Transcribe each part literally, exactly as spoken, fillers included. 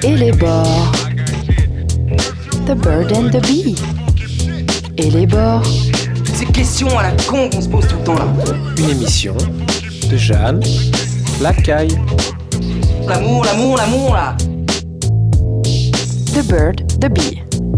et les bords. The Bird and the Bee et les bords. Toutes ces questions à la con qu'on se pose tout le temps là. Une émission de Jeanne Lacaille. L'amour, l'amour, l'amour là. The Bird, the Bee.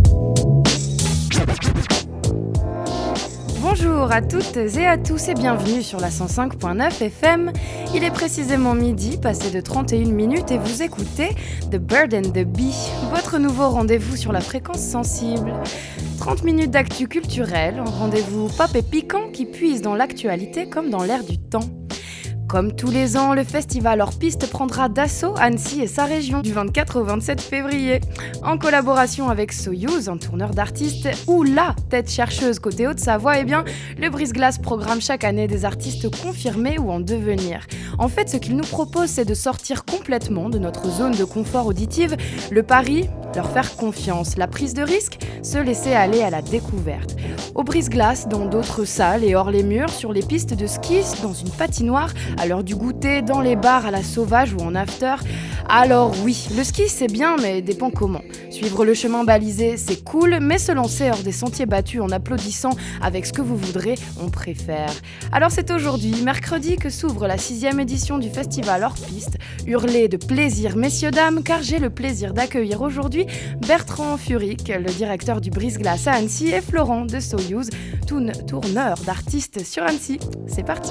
Bonjour à toutes et à tous et bienvenue sur la cent cinq point neuf F M. Il est précisément midi, passé de trente et une minutes et vous écoutez The Bird and the Bee, votre nouveau rendez-vous sur la fréquence sensible. trente minutes d'actu culturel, un rendez-vous pop et piquant qui puise dans l'actualité comme dans l'air du temps. Comme tous les ans, le festival Hors Piste prendra d'assaut Annecy et sa région du vingt-quatre au vingt-sept février. En collaboration avec Soyouz, un tourneur d'artistes, ou la tête chercheuse côté Haute-Savoie, eh bien, le Brise-Glace programme chaque année des artistes confirmés ou en devenir. En fait, ce qu'il nous propose, c'est de sortir complètement de notre zone de confort auditive. Le pari, leur faire confiance. La prise de risque, se laisser aller à la découverte. Au Brise-Glace, dans d'autres salles et hors les murs, sur les pistes de ski, dans une patinoire, à l'heure du goûter, dans les bars à la sauvage ou en after. Alors oui, le ski c'est bien, mais dépend comment. Suivre le chemin balisé, c'est cool, mais se lancer hors des sentiers battus en applaudissant avec ce que vous voudrez, on préfère. Alors c'est aujourd'hui, mercredi, que s'ouvre la sixième édition du festival Hors Piste. Hurlez de plaisir, messieurs, dames, car j'ai le plaisir d'accueillir aujourd'hui Bertrand Furic, le directeur du Brise-Glace à Annecy, et Florent de Soyouz, tourneur d'artistes sur Annecy. C'est parti.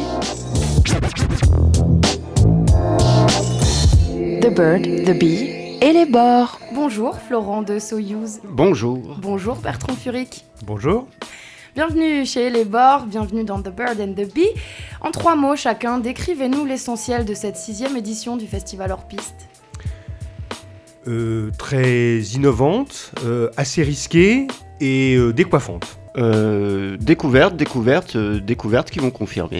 The Bird, the Bee et les bords. Bonjour Florent de Soyouz. Bonjour. Bonjour Bertrand Furic. Bonjour. Bienvenue chez Les Bords, bienvenue dans The Bird and the Bee. En trois mots chacun, décrivez-nous l'essentiel de cette sixième édition du Festival Hors Piste. Euh, très innovante, euh, assez risquée et euh, décoiffante. Euh, découverte, découverte, euh, découverte qui vont confirmer.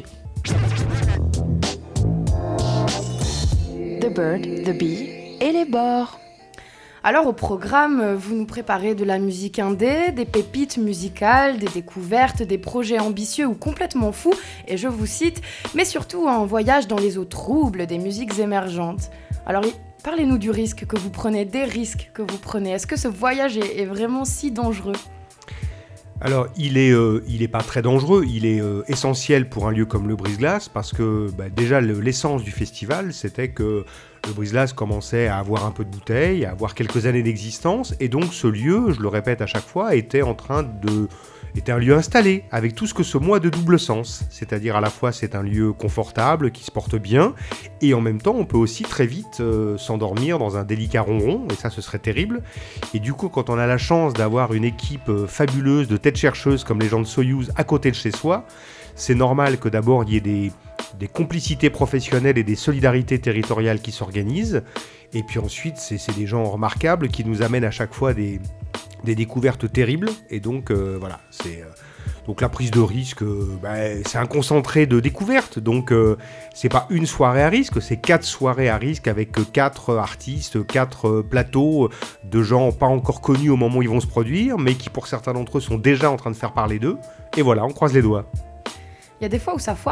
The Bird, the Bee et les bords. Alors au programme, vous nous préparez de la musique indé, des pépites musicales, des découvertes, des projets ambitieux ou complètement fous, et je vous cite, mais surtout un voyage dans les eaux troubles des musiques émergentes. Alors parlez-nous du risque que vous prenez, des risques que vous prenez. Est-ce que ce voyage est, est vraiment si dangereux ? Alors, il est, euh, il est pas très dangereux, il est euh, essentiel pour un lieu comme le Brise-Glace parce que bah, déjà le, l'essence du festival, c'était que le Brise-Glace commençait à avoir un peu de bouteille, à avoir quelques années d'existence, et donc ce lieu, je le répète à chaque fois, était en train de... était un lieu installé, avec tout ce que ce mot a de double sens. C'est-à-dire à la fois c'est un lieu confortable, qui se porte bien, et en même temps on peut aussi très vite euh, s'endormir dans un délicat ronron, et ça ce serait terrible. Et du coup quand on a la chance d'avoir une équipe euh, fabuleuse de têtes chercheuses comme les gens de Soyouz à côté de chez soi, c'est normal que d'abord il y ait des, des complicités professionnelles et des solidarités territoriales qui s'organisent, et puis ensuite c'est, c'est des gens remarquables qui nous amènent à chaque fois des... des découvertes terribles, et donc euh, voilà, c'est euh, donc la prise de risque, euh, bah, c'est un concentré de découvertes, donc euh, c'est pas une soirée à risque, c'est quatre soirées à risque avec euh, quatre artistes, quatre euh, plateaux de gens pas encore connus au moment où ils vont se produire, mais qui pour certains d'entre eux sont déjà en train de faire parler d'eux, et voilà, on croise les doigts. Il y a des fois où ça foire ?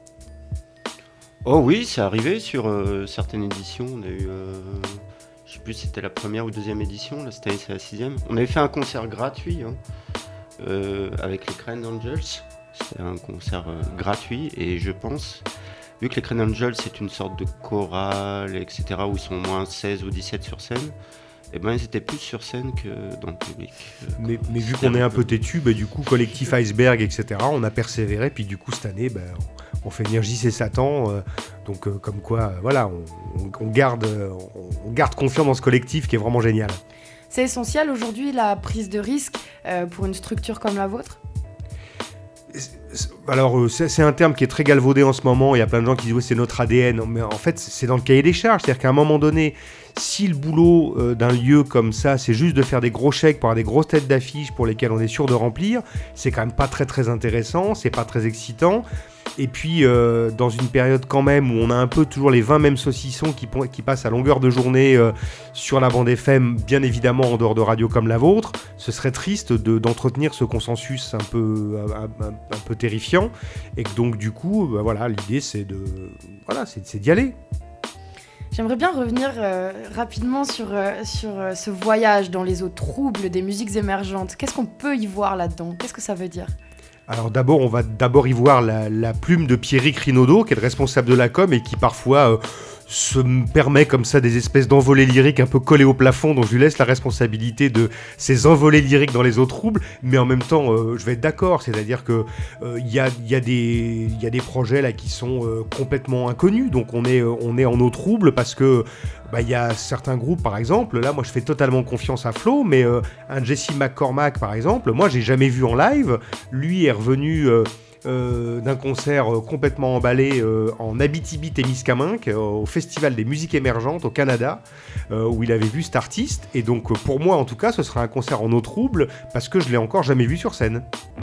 Oh oui, c'est arrivé sur euh, certaines éditions, on a eu... Euh... Je sais plus si c'était la première ou deuxième édition, là cette année c'est la sixième. On avait fait un concert gratuit hein, euh, avec les Crane Angels. C'était un concert euh, gratuit et je pense, vu que les Crane Angels c'est une sorte de chorale, et cetera, où ils sont au moins seize ou dix-sept sur scène, et ben ils étaient plus sur scène que dans le public. Euh, mais, mais vu qu'on est un peu têtu, bah, du coup collectif Iceberg, et cetera, on a persévéré, puis du coup cette année, bah, on fait venir J C Satan, euh, donc euh, comme quoi, euh, voilà, on, on, on, garde, euh, on garde confiance dans ce collectif qui est vraiment génial. C'est essentiel aujourd'hui la prise de risque euh, pour une structure comme la vôtre ? Alors c'est, c'est un terme qui est très galvaudé en ce moment, il y a plein de gens qui disent ouais, c'est notre A D N, mais en fait c'est dans le cahier des charges, c'est-à-dire qu'à un moment donné, si le boulot euh, d'un lieu comme ça, c'est juste de faire des gros chèques pour avoir des grosses têtes d'affiche pour lesquelles on est sûr de remplir, c'est quand même pas très très intéressant, c'est pas très excitant. Et puis, euh, dans une période quand même où on a un peu toujours les vingt mêmes saucissons qui, qui passent à longueur de journée euh, sur la bande F M, bien évidemment en dehors de radio comme la vôtre, ce serait triste de, d'entretenir ce consensus un peu, un, un, un peu terrifiant. Et que donc, du coup, bah voilà, l'idée, c'est, de, voilà, c'est, c'est d'y aller. J'aimerais bien revenir euh, rapidement sur, euh, sur euh, ce voyage dans les eaux troubles des musiques émergentes. Qu'est-ce qu'on peut y voir là-dedans ? Qu'est-ce que ça veut dire ? Alors d'abord, on va d'abord y voir la, la plume de Pierrick Rinaudot, qui est le responsable de la com et qui parfois euh, se permet comme ça des espèces d'envolées lyriques un peu collées au plafond, dont je lui laisse la responsabilité de ces envolées lyriques dans les eaux troubles. Mais en même temps, euh, je vais être d'accord, c'est-à-dire que euh, y a, y a des, y a des projets là qui sont euh, complètement inconnus. Donc on est, euh, on est en eau trouble parce que bah, y a certains groupes, par exemple, là moi je fais totalement confiance à Flo, mais euh, un Jesse McCormack par exemple, moi j'ai jamais vu en live. Lui est revenu euh, euh, d'un concert euh, complètement emballé euh, en Abitibi et Miscaminck euh, au Festival des musiques émergentes au Canada, euh, où il avait vu cet artiste. Et donc euh, pour moi en tout cas ce sera un concert en eau trouble parce que je l'ai encore jamais vu sur scène.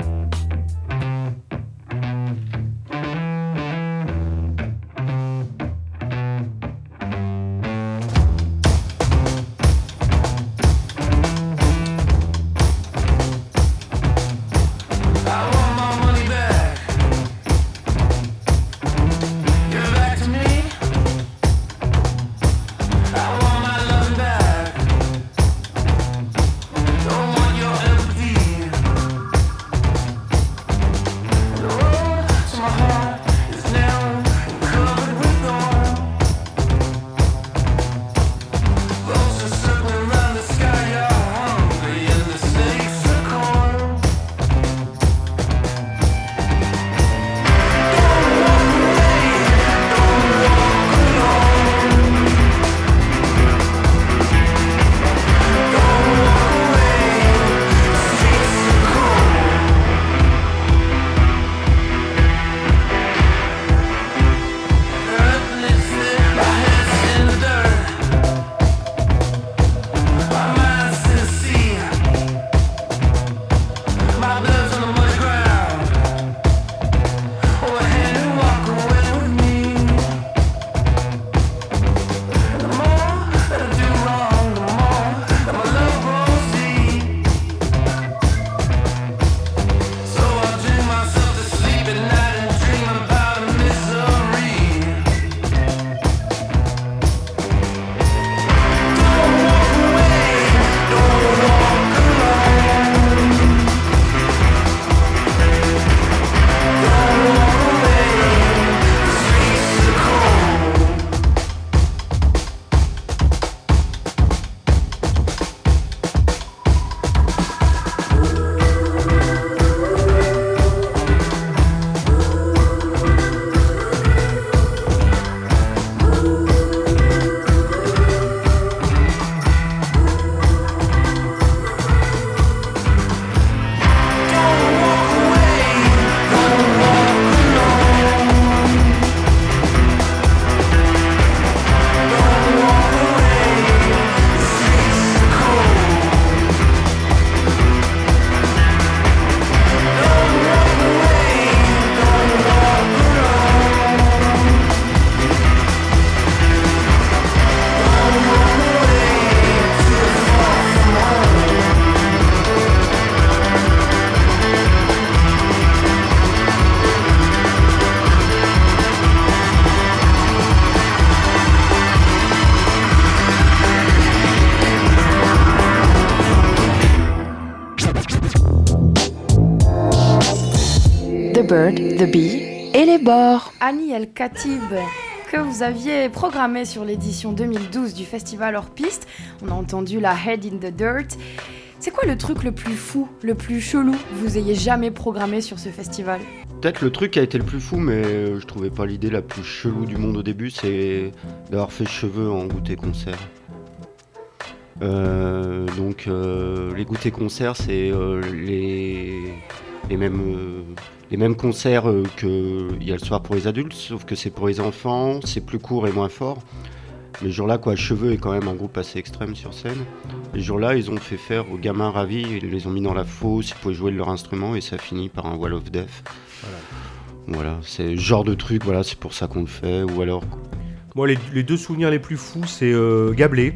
Bird, the Bee et les bords. Annie El Khatib, que vous aviez programmé sur l'édition deux mille douze du festival Hors Piste. On a entendu la Head in the Dirt. C'est quoi le truc le plus fou, le plus chelou que vous ayez jamais programmé sur ce festival ? Peut-être le truc qui a été le plus fou, mais je trouvais pas l'idée la plus chelou du monde au début, c'est d'avoir fait cheveux en goûter concert. Euh, donc euh, les goûters concerts, c'est euh, les, les, mêmes, euh, les mêmes concerts euh, qu'il y a le soir pour les adultes, sauf que c'est pour les enfants, c'est plus court et moins fort. Mais ce jour-là, quoi, Cheveux est quand même un groupe assez extrême sur scène. Et ce jour-là, ils ont fait faire aux gamins ravis, ils les ont mis dans la fosse, ils pouvaient jouer de leur instrument et ça finit par un Wall of Death. Voilà, voilà, c'est le genre de truc, voilà, c'est pour ça qu'on le fait. Ou alors... Moi, les, les deux souvenirs les plus fous, c'est euh, Gablé.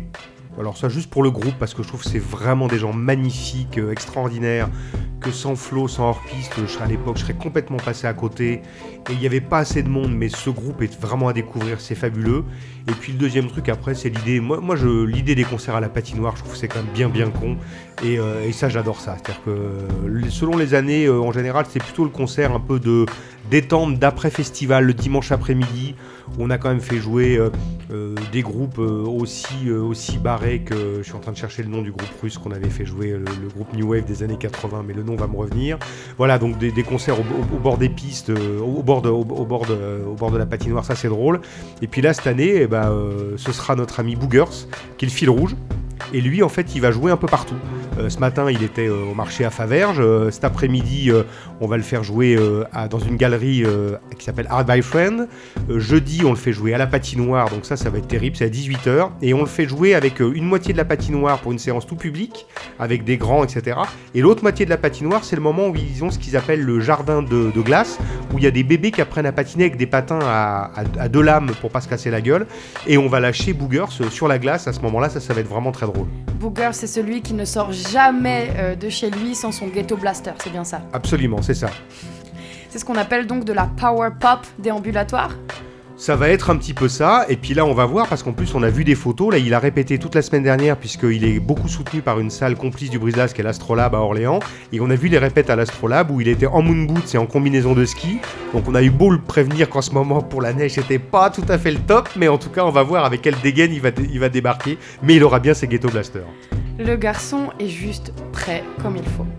Alors ça juste pour le groupe, parce que je trouve que c'est vraiment des gens magnifiques, euh, extraordinaires, que sans Flo, sans hors-piste, je serais à l'époque, je serais complètement passé à côté, et il n'y avait pas assez de monde, mais ce groupe est vraiment à découvrir, c'est fabuleux. Et puis le deuxième truc après, c'est l'idée, moi, moi je, l'idée des concerts à la patinoire, je trouve que c'est quand même bien bien con, et, euh, et ça j'adore ça, c'est-à-dire que euh, selon les années, euh, en général, c'est plutôt le concert un peu de détente d'après-festival, le dimanche après-midi, où on a quand même fait jouer euh, euh, des groupes euh, aussi, euh, aussi barrés que, je suis en train de chercher le nom du groupe russe qu'on avait fait jouer, le, le groupe New Wave des années quatre-vingts, mais le nom va me revenir. Voilà, donc des, des concerts au, au, au bord des pistes, euh, au, bord de, au, au, bord de, au bord de la patinoire, ça c'est drôle. Et puis là, cette année, eh ben, euh, ce sera notre ami Boogers, qui est le fil rouge. Et lui, en fait, il va jouer un peu partout. Euh, ce matin, il était euh, au marché à Faverges. Euh, cet après-midi, euh, on va le faire jouer euh, à, dans une galerie euh, qui s'appelle Art by Friend. Euh, jeudi, on le fait jouer à la patinoire. Donc ça, ça va être terrible. C'est à dix-huit heures. Et on le fait jouer avec euh, une moitié de la patinoire pour une séance tout public, avec des grands, et cetera. Et l'autre moitié de la patinoire, c'est le moment où ils ont ce qu'ils appellent le jardin de, de glace, où il y a des bébés qui apprennent à patiner avec des patins à, à, à deux lames pour pas se casser la gueule. Et on va lâcher Boogers sur la glace. À ce moment-là, ça, ça va être vraiment très drôle. Booger, c'est celui qui ne sort jamais euh, de chez lui sans son ghetto blaster, c'est bien ça? Absolument, c'est ça. C'est ce qu'on appelle donc de la power pop déambulatoire? Ça va être un petit peu ça, et puis là on va voir, parce qu'en plus on a vu des photos, là il a répété toute la semaine dernière, puisqu'il est beaucoup soutenu par une salle complice du Brise-Glace qui est l'Astrolabe à Orléans, et on a vu les répètes à l'Astrolabe où il était en moon boots et en combinaison de ski, donc on a eu beau le prévenir qu'en ce moment pour la neige c'était pas tout à fait le top, mais en tout cas on va voir avec quelle dégaine il va, dé- il va débarquer, mais il aura bien ses ghetto blasters. Le garçon est juste prêt comme il faut.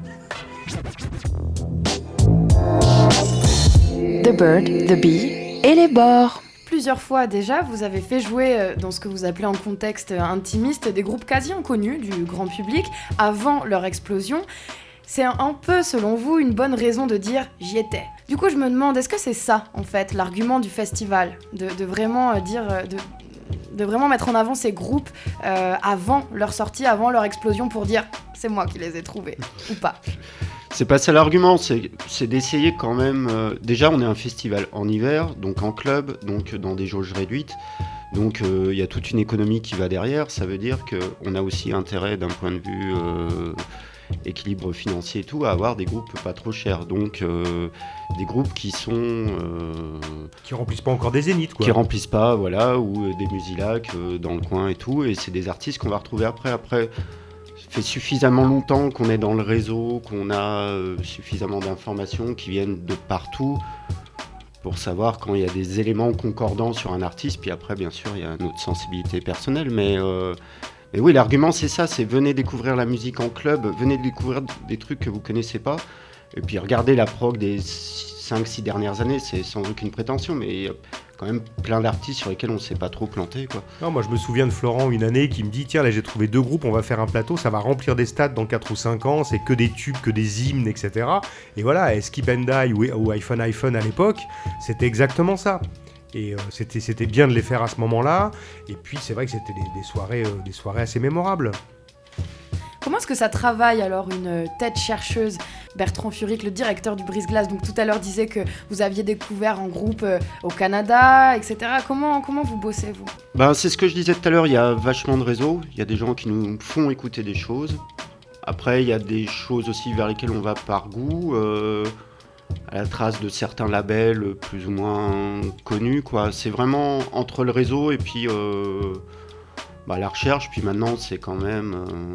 The Bird, the Bee et les bords. Plusieurs fois déjà, vous avez fait jouer euh, dans ce que vous appelez en contexte euh, intimiste des groupes quasi inconnus du grand public avant leur explosion. C'est un, un peu, selon vous, une bonne raison de dire « j'y étais ». Du coup, je me demande, est-ce que c'est ça, en fait, l'argument du festival, de, de vraiment euh, dire... Euh, de, de vraiment mettre en avant ces groupes euh, avant leur sortie, avant leur explosion, pour dire « c'est moi qui les ai trouvés » ou pas? C'est pas ça l'argument, c'est, c'est d'essayer quand même... Euh, déjà, on est un festival en hiver, donc en club, donc dans des jauges réduites. Donc il euh, y a toute une économie qui va derrière. Ça veut dire qu'on a aussi intérêt, d'un point de vue euh, équilibre financier et tout, à avoir des groupes pas trop chers. Donc euh, des groupes qui sont... Euh, qui remplissent pas encore des zéniths, quoi. Qui remplissent pas, voilà, ou euh, des Musilac euh, dans le coin et tout. Et c'est des artistes qu'on va retrouver après. Après... Ça fait suffisamment longtemps qu'on est dans le réseau, qu'on a euh, suffisamment d'informations qui viennent de partout pour savoir quand il y a des éléments concordants sur un artiste. Puis après, bien sûr, il y a notre sensibilité personnelle. Mais, euh, mais oui, l'argument, c'est ça, c'est venez découvrir la musique en club, venez découvrir des trucs que vous ne connaissez pas. Et puis regardez la prog des cinq six dernières années, c'est sans aucune prétention, mais il y a quand même plein d'artistes sur lesquels on ne s'est pas trop planté, quoi. Non, moi je me souviens de Florent une année qui me dit tiens là j'ai trouvé deux groupes, on va faire un plateau, ça va remplir des stades dans quatre ou cinq ans, c'est que des tubes, que des hymnes, et cetera. Et voilà, et Skip and Die ou, ou iPhone iPhone à l'époque, c'était exactement ça. Et euh, c'était, c'était bien de les faire à ce moment-là, et puis c'est vrai que c'était des, des, soirées, euh, des soirées assez mémorables. Comment est-ce que ça travaille alors une tête chercheuse? Bertrand Furic, le directeur du Brise-Glace, donc tout à l'heure disait que vous aviez découvert en groupe euh, au Canada, et cetera. Comment, comment vous bossez, vous? Ben, c'est ce que je disais tout à l'heure, il y a vachement de réseaux, il y a des gens qui nous font écouter des choses. Après, il y a des choses aussi vers lesquelles on va par goût, euh, à la trace de certains labels plus ou moins connus, quoi. C'est vraiment entre le réseau et puis euh, bah, la recherche, puis maintenant c'est quand même... Euh,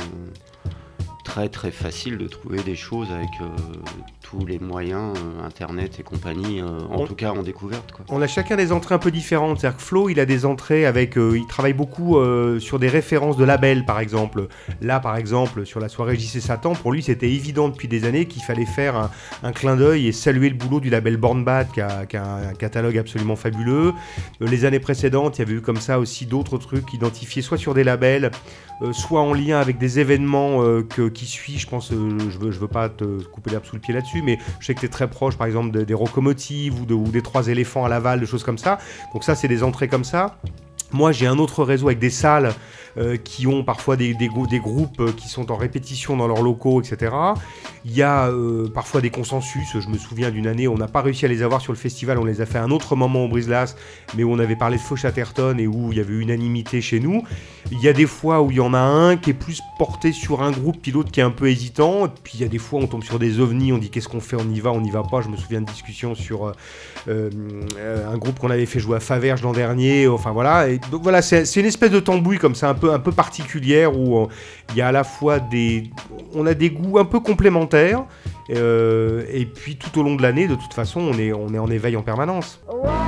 très très facile de trouver des choses avec euh, tous les moyens, euh, internet et compagnie, euh, en on, tout cas en découverte, quoi. On a chacun des entrées un peu différentes, c'est-à-dire que Flo il a des entrées avec, euh, il travaille beaucoup euh, sur des références de labels par exemple. Là par exemple sur la soirée J C Satan, pour lui c'était évident depuis des années qu'il fallait faire un, un clin d'œil et saluer le boulot du label Born Bad qui a, qui a un catalogue absolument fabuleux. Euh, les années précédentes il y avait eu comme ça aussi d'autres trucs identifiés soit sur des labels, euh, soit en lien avec des événements euh, que, qui suit, je pense, euh, je veux, je veux pas te couper l'herbe sous le pied là-dessus, mais je sais que tu es très proche, par exemple, de, des Rocomotives ou, de, ou des Trois Éléphants à Laval, des choses comme ça. Donc ça, c'est des entrées comme ça. Moi, j'ai un autre réseau avec des salles, euh, qui ont parfois des, des, des groupes qui sont en répétition dans leurs locaux, et cetera. Il y a euh, parfois des consensus. Je me souviens d'une année, on n'a pas réussi à les avoir sur le festival, on les a fait à un autre moment au Brise-Glace, mais où on avait parlé de Feu Chatterton et où il y avait unanimité chez nous. Il y a des fois où il y en a un qui est plus porté sur un groupe, puis l'autre qui est un peu hésitant. Puis il y a des fois où on tombe sur des ovnis, on dit qu'est-ce qu'on fait, on y va, on n'y va pas. Je me souviens de discussions sur euh, euh, un groupe qu'on avait fait jouer à Faverges l'an dernier. Enfin voilà, et donc voilà, c'est, c'est une espèce de tambouille comme ça, un peu, un peu particulière où euh, il y a à la fois des, on a des goûts un peu complémentaires. Euh, et puis tout au long de l'année, de toute façon, on est, on est en éveil en permanence.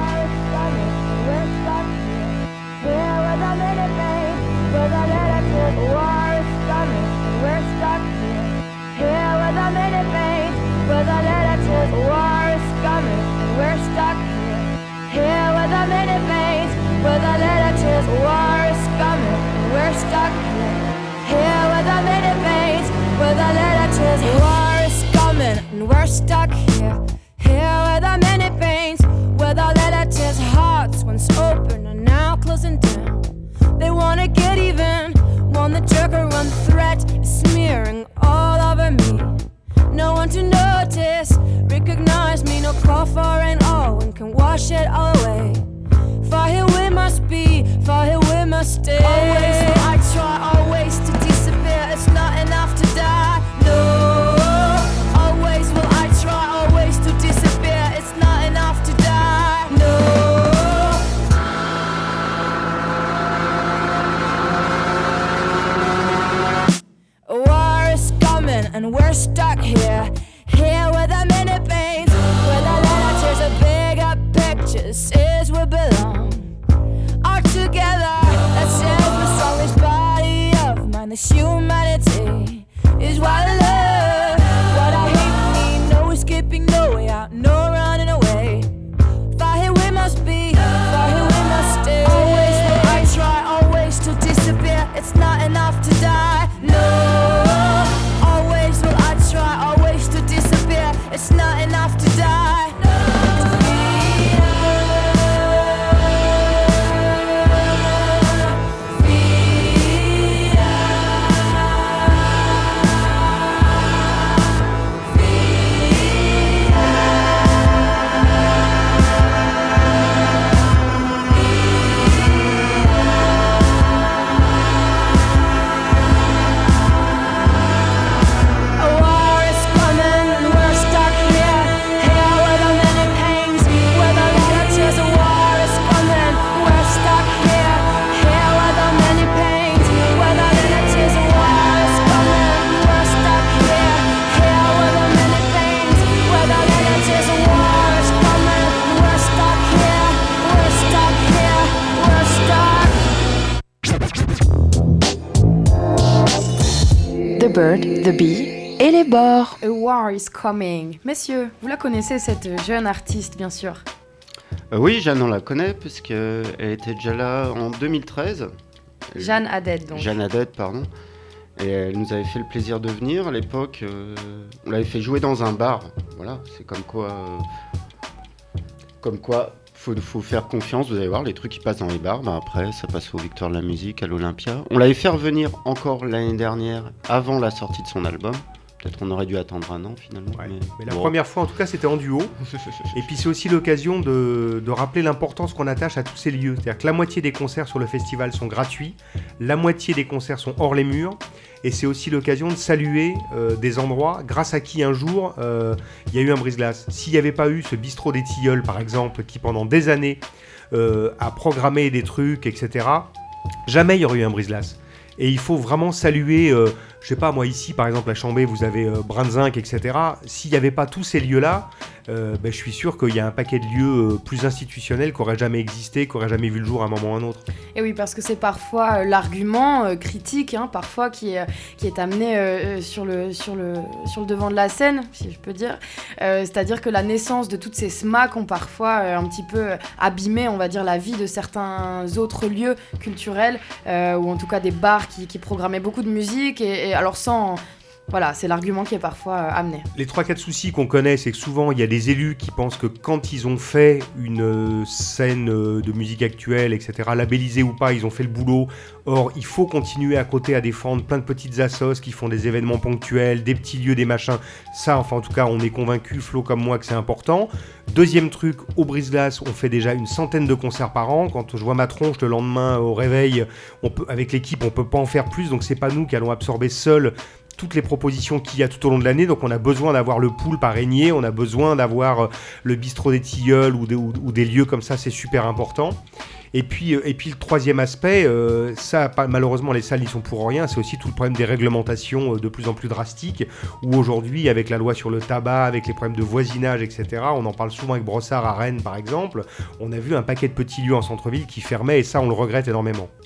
And we're stuck here, here with our many pains, with our letter tears, hearts once open are now closing down. They wanna get even, want the joke or one threat is smearing all over me. No one to notice, recognize me, no call for an all, and can wash it all away. For here we must be, for here we must stay. Always will I try, always to disappear, it's not enough to die, no. Always will I try, always to disappear, it's not enough to die, no. War is coming and we're stuck here, here with our many pains, with our letters of bigger pictures, is we belong. All together, that says the strongest body of mine, this humanity is what I love, what I hate, me, no escaping, no way out, no running away. For here we must be, for here we must stay. Always will I try, always to disappear, it's not enough to die, no. Always will I try, always to disappear, it's not enough to die, no. The Bird, the Bee et les bords. A War is Coming. Messieurs, vous la connaissez cette jeune artiste, bien sûr. Euh, oui, Jeanne, on la connaît, puisqu'elle était déjà là en deux mille treize. Jeanne Haddad, donc. Jeanne Haddad, pardon. Et elle nous avait fait le plaisir de venir. À l'époque, euh, on l'avait fait jouer dans un bar. Voilà, c'est comme quoi... Euh, comme quoi, faut, faut faire confiance. Vous allez voir, les trucs qui passent dans les bars, bah après, ça passe au Victoire de la musique, à l'Olympia. On l'avait fait revenir encore l'année dernière, avant la sortie de son album. Peut-être on aurait dû attendre un an finalement. Ouais. Mais, mais la bon. première fois, en tout cas, c'était en duo. Et puis c'est aussi l'occasion de, de rappeler l'importance qu'on attache à tous ces lieux. C'est-à-dire que la moitié des concerts sur le festival sont gratuits, la moitié des concerts sont hors les murs. Et c'est aussi l'occasion de saluer euh, des endroits grâce à qui un jour il euh, y a eu un brise-glace. S'il n'y avait pas eu ce bistrot des Tilleuls, par exemple, qui pendant des années euh, a programmé des trucs, et cetera, jamais il y aurait eu un brise-glace. Et il faut vraiment saluer, euh, je sais pas, moi ici par exemple à Chambé, vous avez euh, Brunswick, et cetera. S'il n'y avait pas tous ces lieux-là, euh, ben, je suis sûr qu'il y a un paquet de lieux euh, plus institutionnels qui n'auraient jamais existé, qui n'auraient jamais vu le jour à un moment ou à un autre. Et oui, parce que c'est parfois euh, l'argument euh, critique, hein, parfois qui est, qui est amené euh, sur, le, sur, le, sur le devant de la scène, si je peux dire. Euh, c'est-à-dire que la naissance de toutes ces S M A C ont parfois euh, un petit peu abîmé, on va dire, la vie de certains autres lieux culturels, euh, ou en tout cas des bars qui, qui programmaient beaucoup de musique, et, et alors sans... Voilà, c'est l'argument qui est parfois euh, amené. Les trois quatre soucis qu'on connaît, c'est que souvent il y a des élus qui pensent que quand ils ont fait une euh, scène euh, de musique actuelle, et cetera, labellisée ou pas, ils ont fait le boulot. Or, il faut continuer à côté à défendre plein de petites assos qui font des événements ponctuels, des petits lieux, des machins. Ça, enfin en tout cas, on est convaincu, Flo comme moi, que c'est important. Deuxième truc, au Brise-Glace, on fait déjà une centaine de concerts par an. Quand je vois ma tronche le lendemain au réveil, on peut, avec l'équipe, on peut pas en faire plus. Donc c'est pas nous qui allons absorber seuls toutes les propositions qu'il y a tout au long de l'année, donc on a besoin d'avoir le pool parrainé, on a besoin d'avoir le bistrot des Tilleuls ou, de, ou, ou des lieux comme ça, c'est super important. Et puis, et puis le troisième aspect, euh, ça malheureusement les salles n'y sont pour rien, c'est aussi tout le problème des réglementations euh, de plus en plus drastiques, où aujourd'hui avec la loi sur le tabac, avec les problèmes de voisinage, et cetera, on en parle souvent avec Brossard à Rennes par exemple, on a vu un paquet de petits lieux en centre-ville qui fermaient et ça on le regrette énormément.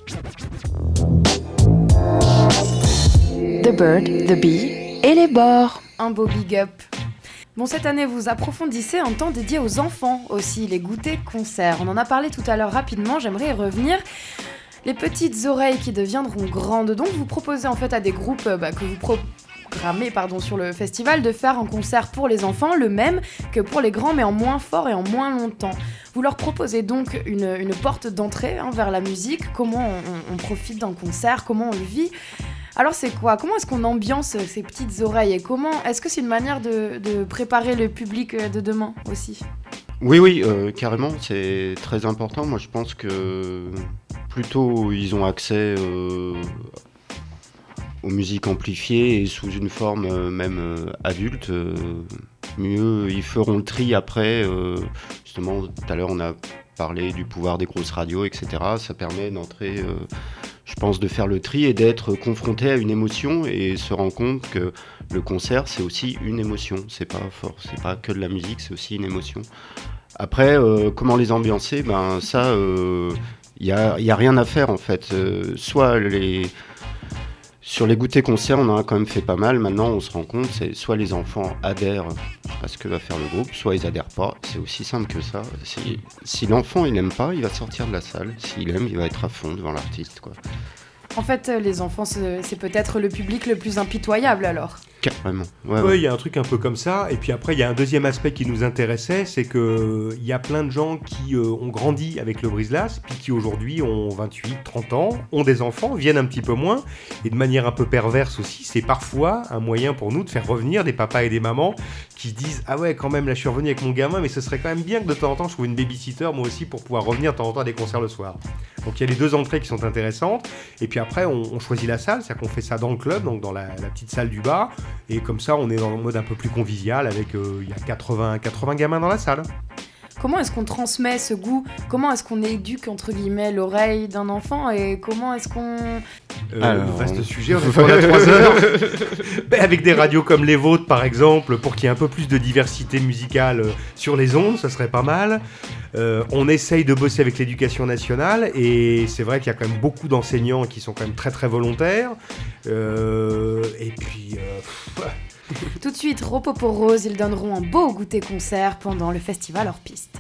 The Bird, The Bee et les bords. Un beau big up. Bon, cette année, vous approfondissez un temps dédié aux enfants aussi, les goûters concerts. On en a parlé tout à l'heure rapidement, j'aimerais y revenir. Les petites oreilles qui deviendront grandes. Donc, vous proposez en fait à des groupes bah, que vous programmez pardon, sur le festival de faire un concert pour les enfants, le même que pour les grands, mais en moins fort et en moins longtemps. Vous leur proposez donc une, une porte d'entrée hein, vers la musique, comment on, on profite d'un concert, comment on le vit. Alors c'est quoi ? Comment est-ce qu'on ambiance ces petites oreilles ? Et comment est-ce que c'est une manière de, de préparer le public de demain aussi ? Oui, oui, euh, carrément, c'est très important. Moi, je pense que plus tôt ils ont accès euh, aux musiques amplifiées et sous une forme euh, même euh, adulte, euh, mieux ils feront le tri après. Euh, justement, tout à l'heure, on a parlé du pouvoir des grosses radios, et cetera. Ça permet d'entrer... Euh, Je pense de faire le tri et d'être confronté à une émotion et se rendre compte que le concert c'est aussi une émotion, c'est pas fort, c'est pas que de la musique, c'est aussi une émotion. Après, euh, comment les ambiancer ? Ben ça, il euh, y a, y a rien à faire en fait. Euh, soit les sur les goûters concerts, on en a quand même fait pas mal. Maintenant, on se rend compte, c'est soit les enfants adhèrent à ce que va faire le groupe, soit ils adhèrent pas. C'est aussi simple que ça. Si, si l'enfant il aime pas, il va sortir de la salle. S'il aime, il va être à fond devant l'artiste, quoi. En fait, les enfants, c'est peut-être le public le plus impitoyable alors. Carrément. Ouais, ouais, ouais. il y a un truc un peu comme ça. Et puis après, il y a un deuxième aspect qui nous intéressait, c'est que il y a plein de gens qui euh, ont grandi avec le Brise-Glace, puis qui aujourd'hui ont vingt-huit, trente ans, ont des enfants, viennent un petit peu moins. Et de manière un peu perverse aussi, c'est parfois un moyen pour nous de faire revenir des papas et des mamans qui disent « Ah ouais, quand même, là je suis revenu avec mon gamin, mais ce serait quand même bien que de temps en temps je trouve une babysitter, moi aussi, pour pouvoir revenir de temps en temps à des concerts le soir. » Donc il y a les deux entrées qui sont intéressantes. Et puis après, on, on choisit la salle, c'est-à-dire qu'on fait ça dans le club, donc dans la, la petite salle du bas. Et comme ça, on est dans le mode un peu plus convivial, avec euh, il y a quatre-vingts, quatre-vingts gamins dans la salle. Comment est-ce qu'on transmet ce goût ? Comment est-ce qu'on éduque, entre guillemets, l'oreille d'un enfant ? Et comment est-ce qu'on... Euh, Alors... Vaste sujet, on est pendant trois heures. Ben, avec des radios comme les vôtres, par exemple, pour qu'il y ait un peu plus de diversité musicale sur les ondes, ça serait pas mal. Euh, on essaye de bosser avec l'éducation nationale, et c'est vrai qu'il y a quand même beaucoup d'enseignants qui sont quand même très très volontaires. Euh, et puis... Euh, pff, Tout de suite, Ropopo Rose, ils donneront un beau goûter concert pendant le festival hors piste.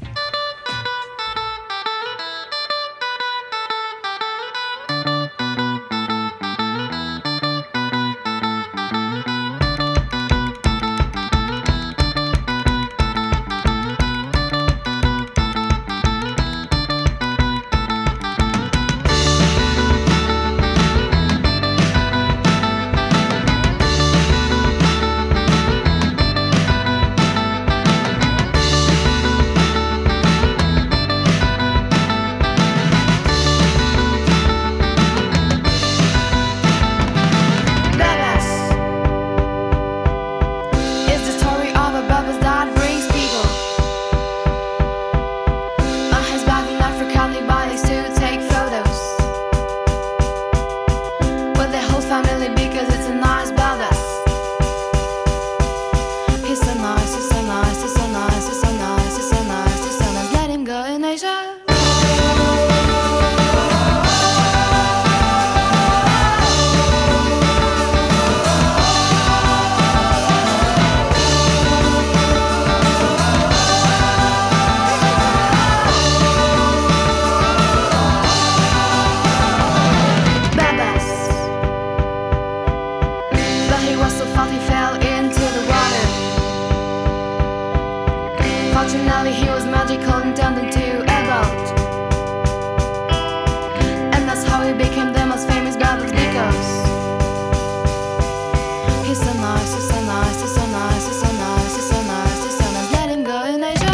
and turned into a boat. And that's how he became the most famous brothers, because he's so nice, he's so nice, he's so nice, he's so nice, he's so nice, he's so nice. Let him go in Asia.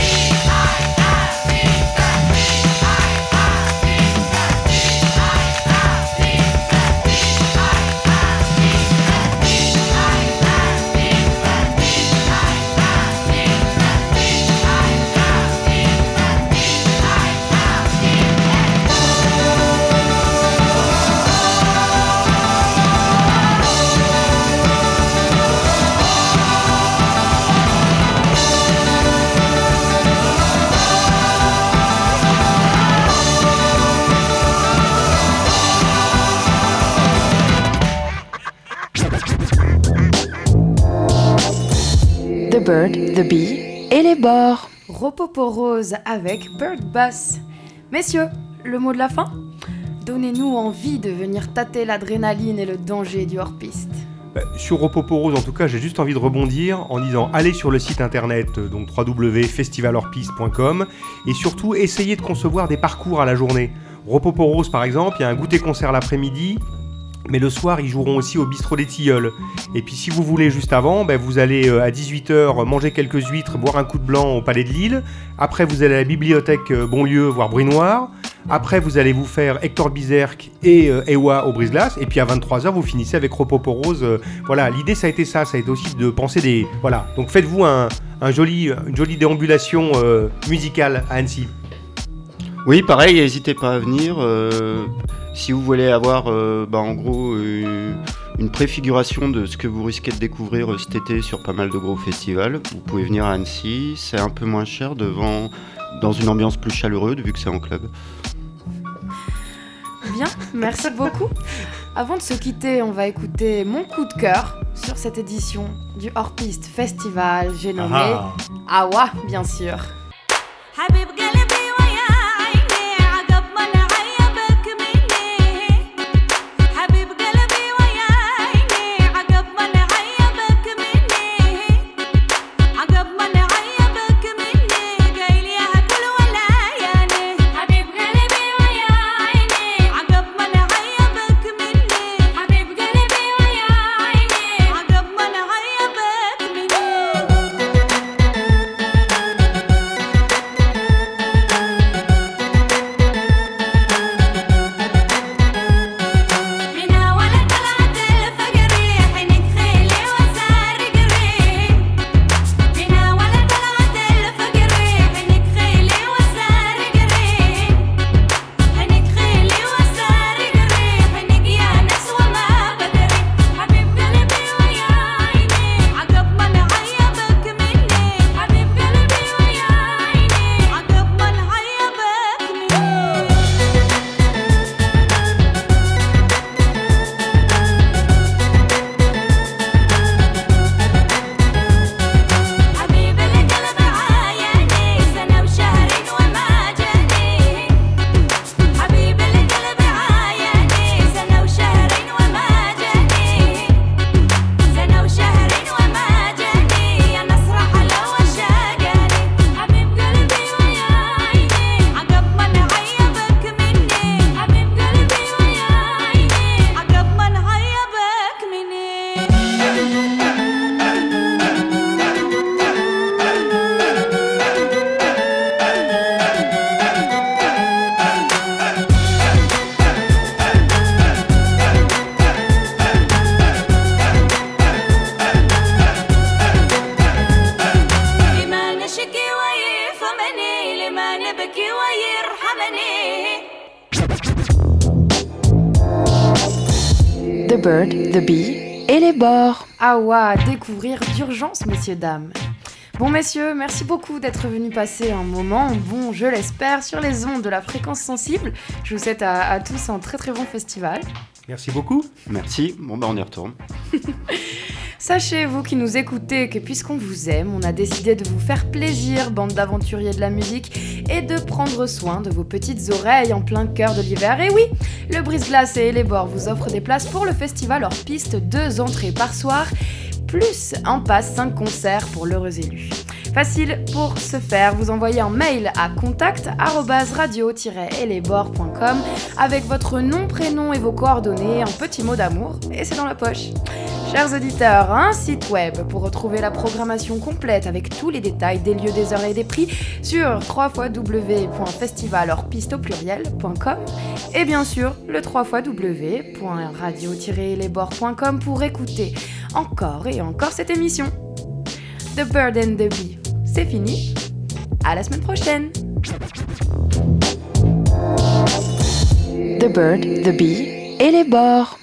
The Bird, the Bee et les bords. Ropoporose avec Bird Bass. Messieurs, le mot de la fin ? Donnez-nous envie de venir tâter l'adrénaline et le danger du hors-piste. Bah, sur Ropoporose, en tout cas, j'ai juste envie de rebondir en disant allez sur le site internet, donc w w w point festival hors piste point com, et surtout essayez de concevoir des parcours à la journée. Ropoporose, par exemple, il y a un goûter-concert l'après-midi, mais le soir, ils joueront aussi au bistrot des Tilleuls. Et puis si vous voulez, juste avant, ben, vous allez euh, à dix-huit heures manger quelques huîtres, boire un coup de blanc au Palais de Lille. Après, vous allez à la bibliothèque euh, Bonlieu voir Bruit Noir. Après, vous allez vous faire Hector Bizerque et euh, Ewa au Brise-Glace. Et puis à vingt-trois heures, vous finissez avec Ropoporose. Euh, voilà, l'idée, ça a été ça. Ça a été aussi de penser des... Voilà, donc faites-vous un, un joli, une jolie déambulation euh, musicale à Annecy. Oui, pareil, n'hésitez pas à venir. Euh, si vous voulez avoir, euh, bah, en gros, une, une préfiguration de ce que vous risquez de découvrir cet été sur pas mal de gros festivals, vous pouvez venir à Annecy. C'est un peu moins cher devant, dans une ambiance plus chaleureuse, vu que c'est en club. Bien, merci beaucoup. Avant de se quitter, on va écouter mon coup de cœur sur cette édition du Hors-Piste Festival. J'ai nommé Ah. Awa, bien sûr. حبيب قلبي ويا عيني عقب ما نعيبك مني حبيب قلبي ويا عيني عقب ما نعيبك مني عقب ما نعيبك مني قايل يا كل ولا ياني حبيب قلبي ويا عيني عقب ما نعيبك مني حبيب قلبي ويا عيني عقب ما نعيبك مني منا ولا طلعت الفقري حنك خيلي وسارق ريح منا ولا طلعت الفقري حنك خيلي وسارق ريح حنك خيلي وسارق ريح حنك يا ناس وما بدري حبيب قلبي ويا عيني عقب ما نعيبك مني حبيب قلبي ويا عيني عقب ما نعيبك مني حبيب القلب عايني سنة وشهرين وما جاني حبيب القلب عايني سنة وشهرين وما جاني سنة وشهرين وما جاني يا نصرح لو شاقاني حبيب قلبي ويا عيني عقب ما نعيبك مني حبيب قلبي ويا عيني عقب ما نعيبك مني لما نشكي ويفهمني لما نبكي ويرحمني The Bird, the Bee et les bords. Awa à découvrir d'urgence, messieurs, dames. Bon, messieurs, merci beaucoup d'être venus passer un moment, bon, je l'espère, sur les ondes de la fréquence sensible. Je vous souhaite à, à tous un très très bon festival. Merci beaucoup. Merci. Bon, bah, on y retourne. Sachez, vous qui nous écoutez, que puisqu'on vous aime, on a décidé de vous faire plaisir, bande d'aventuriers de la musique, et de prendre soin de vos petites oreilles en plein cœur de l'hiver. Et oui, le Brise-Glace et les bords vous offrent des places pour le festival hors piste, deux entrées par soir, plus un pass cinq concerts pour l'heureux élu. Facile pour ce faire, vous envoyez un mail à contact arobase radio tiret elébor point com avec votre nom, prénom et vos coordonnées, un petit mot d'amour et c'est dans la poche. Chers auditeurs, un site web pour retrouver la programmation complète avec tous les détails des lieux, des heures et des prix sur w w w point festival hors piste au pluriel point com et bien sûr le w w w point radio tiret elébor point com pour écouter encore et encore cette émission. The Bird and the Bee, c'est fini. À la semaine prochaine. The Bird, the Bee et les bords.